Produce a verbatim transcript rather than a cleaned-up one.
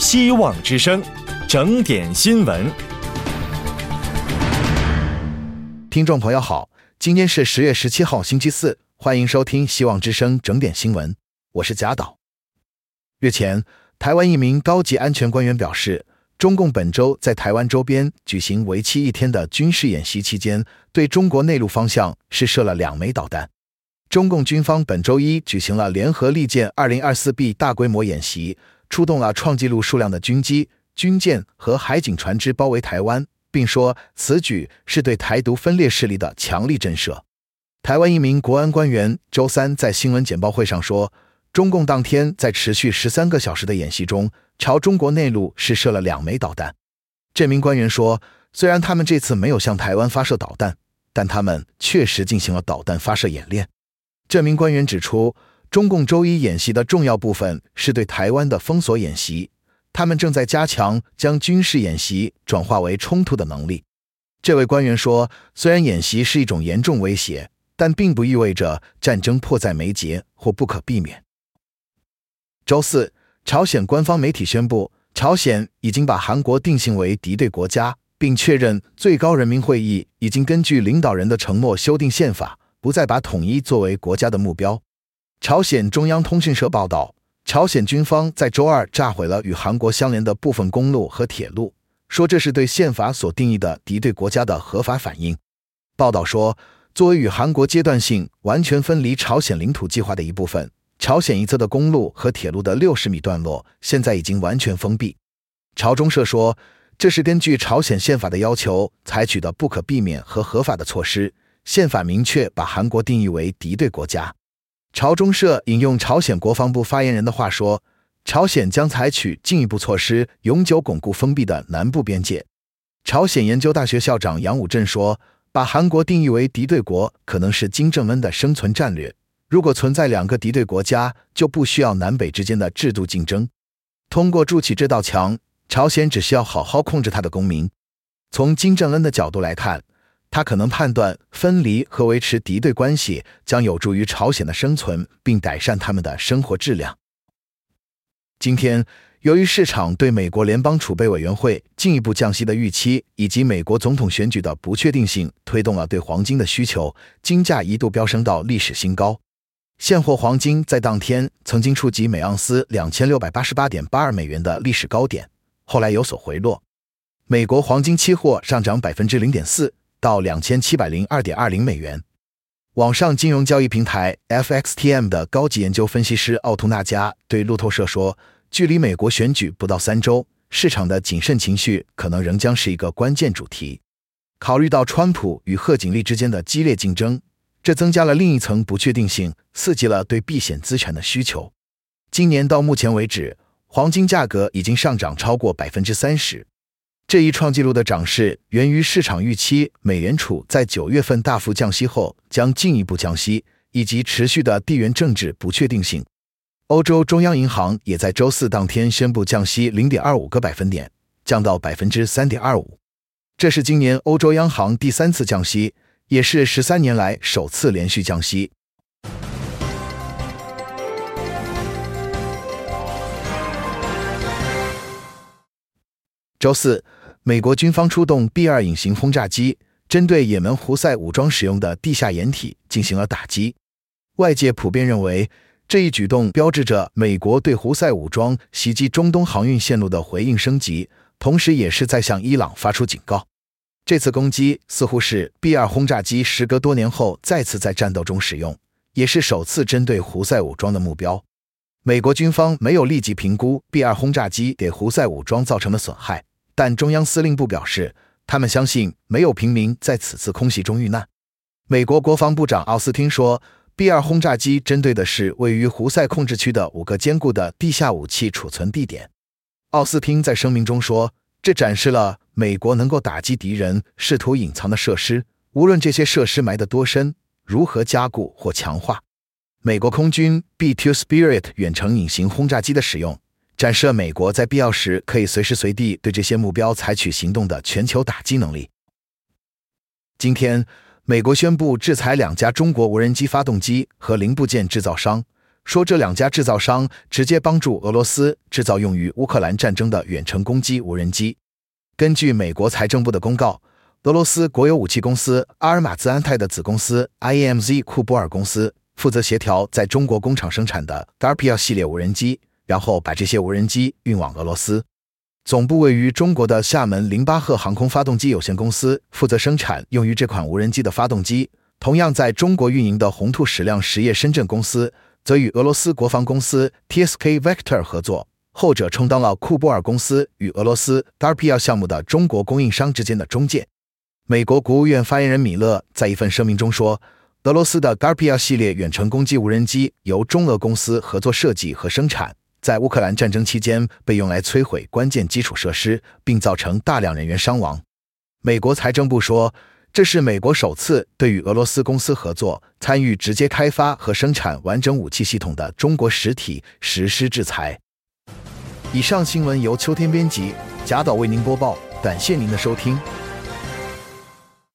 希望之声，整点新闻。 听众朋友好，今天是十月十七号星期四，欢迎收听希望之声整点新闻，我是贾导。日前，台湾一名高级安全官员表示，中共本周在台湾周边举行为期一天的军事演习期间，对中国内陆方向试射了两枚导弹。中共军方本周一举行了联合利剑 二零二四 B 大规模演习，出动了创纪录数量的军机、军舰和海警船只包围台湾，并说此举是对台独分裂势力的强力震慑。台湾一名国安官员周三在新闻简报会上说，中共当天在持续十三个小时的演习中，朝中国内陆试射了两枚导弹。这名官员说，虽然他们这次没有向台湾发射导弹，但他们确实进行了导弹发射演练。这名官员指出，中共周一演习的重要部分是对台湾的封锁演习，他们正在加强将军事演习转化为冲突的能力。这位官员说，虽然演习是一种严重威胁，但并不意味着战争迫在眉睫或不可避免。周四，朝鲜官方媒体宣布，朝鲜已经把韩国定性为敌对国家，并确认最高人民会议已经根据领导人的承诺修订宪法，不再把统一作为国家的目标。朝鲜中央通讯社报道，朝鲜军方在周二炸毁了与韩国相连的部分公路和铁路，说这是对宪法所定义的敌对国家的合法反应。报道说，作为与韩国阶段性完全分离朝鲜领土计划的一部分，朝鲜一侧的公路和铁路的六十米段落现在已经完全封闭。朝中社说，这是根据朝鲜宪法的要求采取的不可避免和合法的措施，宪法明确把韩国定义为敌对国家。朝中社引用朝鲜国防部发言人的话说，朝鲜将采取进一步措施，永久巩固封闭的南部边界。朝鲜研究大学校长杨武镇说，把韩国定义为敌对国可能是金正恩的生存战略，如果存在两个敌对国家，就不需要南北之间的制度竞争。通过筑起这道墙，朝鲜只需要好好控制他的公民。从金正恩的角度来看，他可能判断分离和维持敌对关系将有助于朝鲜的生存，并改善他们的生活质量。今天，由于市场对美国联邦储备委员会进一步降息的预期，以及美国总统选举的不确定性，推动了对黄金的需求，金价一度飙升到历史新高。现货黄金在当天曾经触及每盎司 两千六百八十八点八二 美元的历史高点，后来有所回落。美国黄金期货上涨 百分之零点四 到 两千七百零二点二零 美元。网上金融交易平台 F X T M 的高级研究分析师奥图纳加对路透社说，距离美国选举不到三周，市场的谨慎情绪可能仍将是一个关键主题。考虑到川普与贺锦丽之间的激烈竞争，这增加了另一层不确定性，刺激了对避险资产的需求。今年到目前为止，黄金价格已经上涨超过 百分之三十。这一创纪录的涨势源于市场预期美联储在九月份大幅降息后将进一步降息，以及持续的地缘政治不确定性。欧洲中央银行也在周四当天宣布降息 零点二五个百分点，降到 百分之三点二五。这是今年欧洲央行第三次降息，也是十三年来首次连续降息。周四，美国军方出动 B 二 隐形轰炸机，针对也门胡塞武装使用的地下掩体进行了打击。外界普遍认为，这一举动标志着美国对胡塞武装袭击中东航运线路的回应升级，同时也是在向伊朗发出警告。这次攻击似乎是 B 二 轰炸机时隔多年后再次在战斗中使用，也是首次针对胡塞武装的目标。美国军方没有立即评估 B 二 轰炸机给胡塞武装造成的损害，但中央司令部表示，他们相信没有平民在此次空袭中遇难。美国国防部长奥斯汀说， B 二 轰炸机针对的是位于胡塞控制区的五个坚固的地下武器储存地点。奥斯汀在声明中说，这展示了美国能够打击敌人试图隐藏的设施，无论这些设施埋得多深，如何加固或强化。美国空军 B 二 Spirit 远程隐形轰炸机的使用，展示了美国在必要时可以随时随地对这些目标采取行动的全球打击能力。今天，美国宣布制裁两家中国无人机发动机和零部件制造商， 说这两家制造商直接帮助俄罗斯制造用于乌克兰战争的远程攻击无人机。根据美国财政部的公告，俄罗斯国有武器公司阿尔马兹安泰的子公司 I A M Z 库波尔公司负责协调在中国工厂生产的 Garpia 系列无人机，然后把这些无人机运往俄罗斯。总部位于中国的厦门零八赫航空发动机有限公司负责生产用于这款无人机的发动机，同样在中国运营的宏兔矢量实业深圳公司则与俄罗斯国防公司 T S K Vector 合作，后者充当了库波尔公司与俄罗斯 Garpia 项目的中国供应商之间的中介。美国国务院发言人米勒在一份声明中说，俄罗斯的 Garpia 系列远程攻击无人机由中俄公司合作设计和生产，在乌克兰战争期间被用来摧毁关键基础设施，并造成大量人员伤亡。美国财政部说，这是美国首次对与俄罗斯公司合作参与直接开发和生产完整武器系统的中国实体实施制裁。以上新闻由秋天编辑，贾导为您播报，感谢您的收听。